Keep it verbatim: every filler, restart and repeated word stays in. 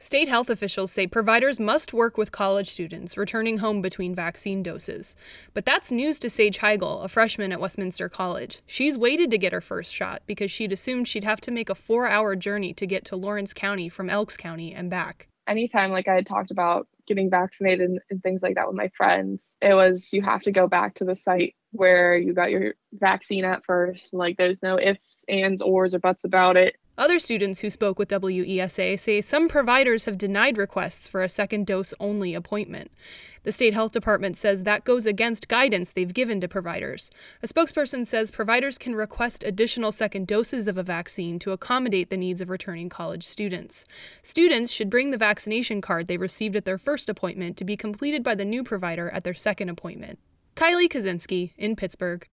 State health officials say providers must work with college students returning home between vaccine doses. But that's news to Sage Heigl, a freshman at Westminster College. She's waited to get her first shot because she'd assumed she'd have to make a four-hour journey to get to Lawrence County from Elks County and back. Anytime like I had talked about getting vaccinated and, and things like that with my friends, it was you have to go back to the site where you got your vaccine at first. Like there's no ifs, ands, ors, or buts about it. Other students who spoke with W E S A say some providers have denied requests for a second dose-only appointment. The state health department says that goes against guidance they've given to providers. A spokesperson says providers can request additional second doses of a vaccine to accommodate the needs of returning college students. Students should bring the vaccination card they received at their first appointment to be completed by the new provider at their second appointment. Kylie Kaczynski in Pittsburgh.